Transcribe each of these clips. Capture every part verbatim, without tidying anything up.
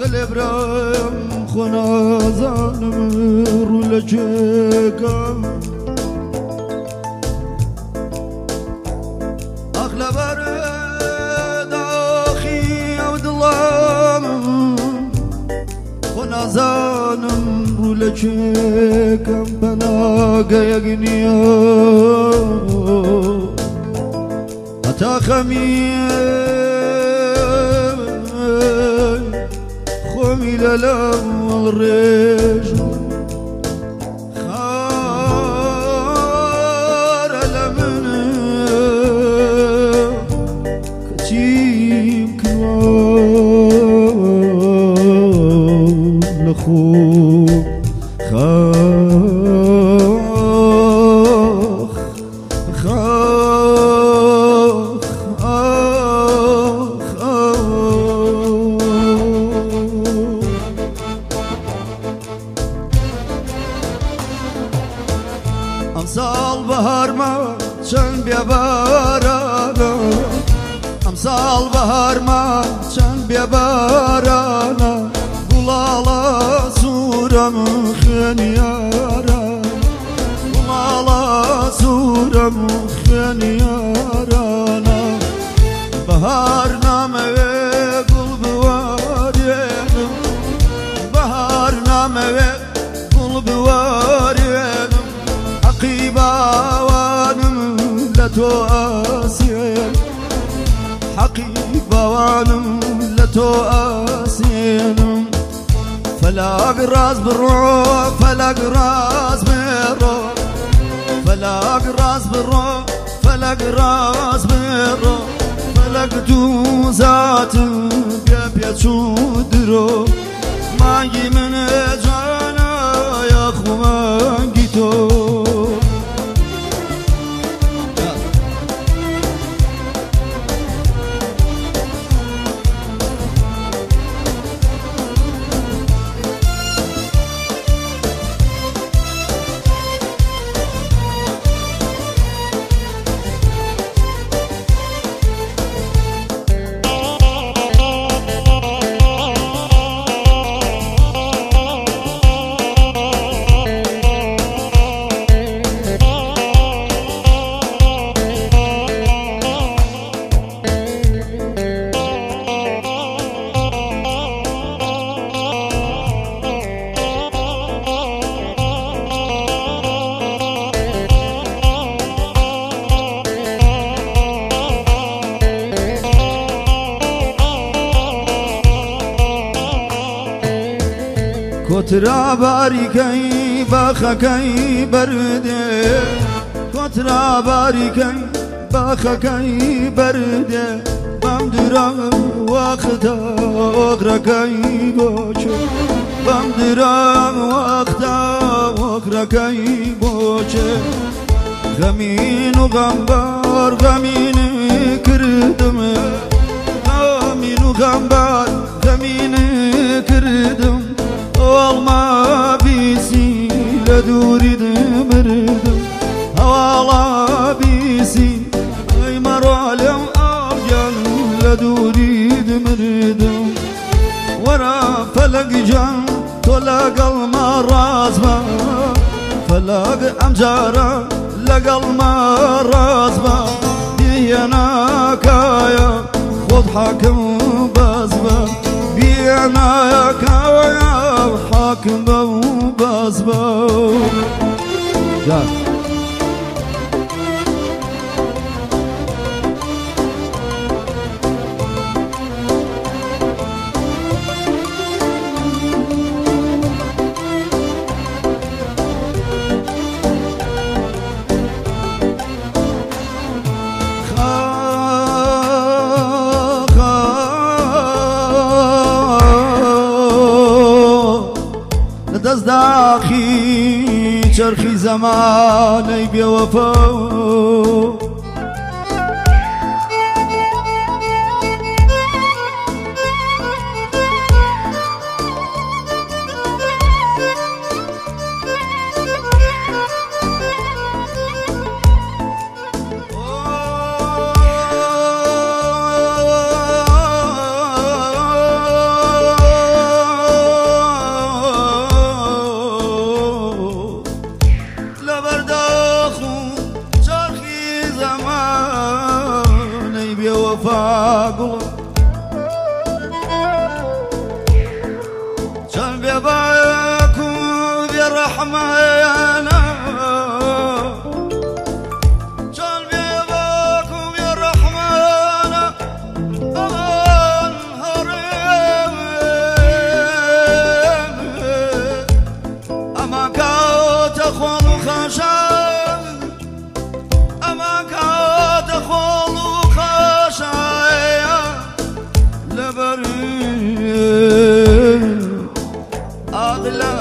قلب رم خنازانم رو لچکم اخلبر داخی عبدالله خنازانم رو لچکم بناگه یگنیا حتی خمیر خومی للم الريش خار لمن كتيم كوان لخوب خاخ خاخ آخ امسال بهار ما چند بیا بارانا امسال بهار ما چند بیا بارانا بولالا سورم خنیارا بولالا سورم خنیارانا بهار نامه گل بوارینم بهار نامه گل بوارینم حقيبة وانم لتو آسين حقيبة وانم لتو آسين فلاق راس بالروح فلاق راس بالروح فلاق راس بالروح فلاق راس بالروح فلاق دوزات بيا تشودرو ما من جانا يا خوان جيتو كترا باركي باخكي برده كترا باركي باخكي برده بمدرا وقتا وقركي بوچه بمدرا وقتا وقركي بوچه غمين وغمبار غمين كردم غمين وغمبار غمين كردم والما بيسي لدوري دمردم هوالا بيسي اي مرالم اوجل لدوري دمردم ورا فلق جان طلق المرازبا فلق امجارا لقى المرازبا دينا كايا خذ حاكم بازبا بينا يا كايا حاكم بازبا جان دست داخی چرخی زمانی بی وفا رحمانا قلبي باكم يا رحمانا أمان هرم أما كات أخوان خشاي أما كات أخوان خشاي لبري أغلى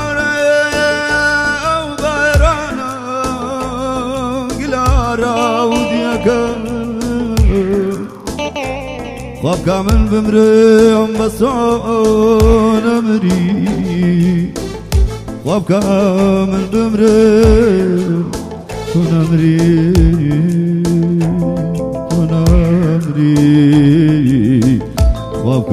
خواب من بمرم بسون أمري خواب من بمرم كن أمري كن أمري خواب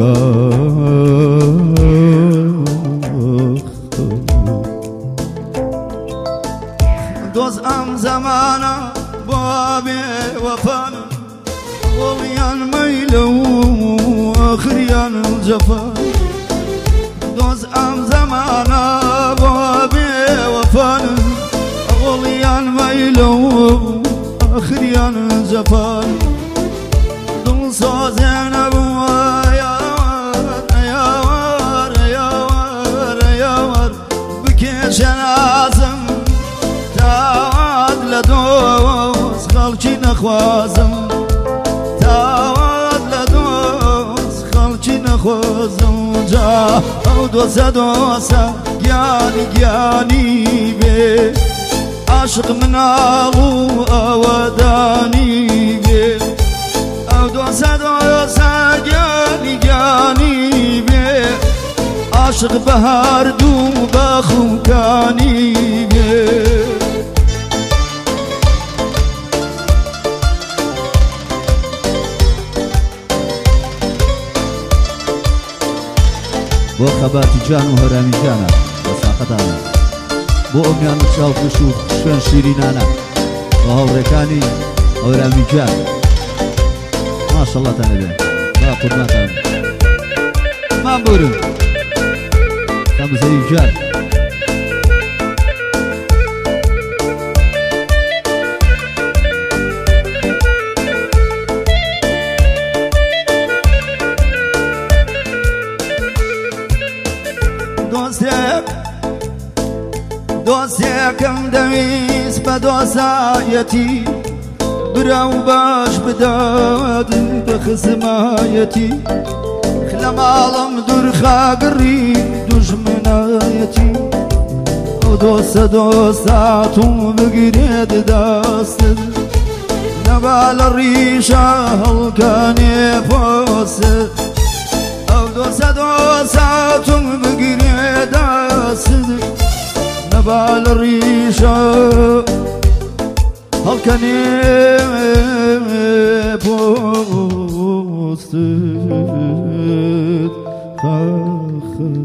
دوز أم زمانا بابي وفانا وليان ميلو آخريان الجفا دوز أم زمانا بابي وفانا وليان ميلو آخريان الجفا دل سوزين أبوا يا وار يا وار يا وار بكيش لازم تعاد لدوز خلقي نخوازم خوزم جا او دوسه دوسه گیانی گیانی به عاشق من آغو آودانی به او دوسه دوسه گیانی گیانی به عاشق بهر دو بخوکانی به بۆ خەباتی جان و هەرامی جانە بە ساقەتانە بۆ ئەمیان چاوپش و شوێن شیرینانە بە هاوڕێکانی هەرامی جان ماشەڵڵاتانە بێن با قوربانتان مان بورن تەمزەی جان دۆستێکم دەویست بە دۆسایەتی برا و باش بدات بە خزمایەتی لە ماڵم دوورخاگڕی دوژمنایەتی ئەو دۆستە دۆستاتم بگرێت دەستت نەبا لە ڕیشە هەڵکانێ پۆست ئەو دۆستە دۆستاتم بگرێت دەستت نبال الريشة هل كان يبوست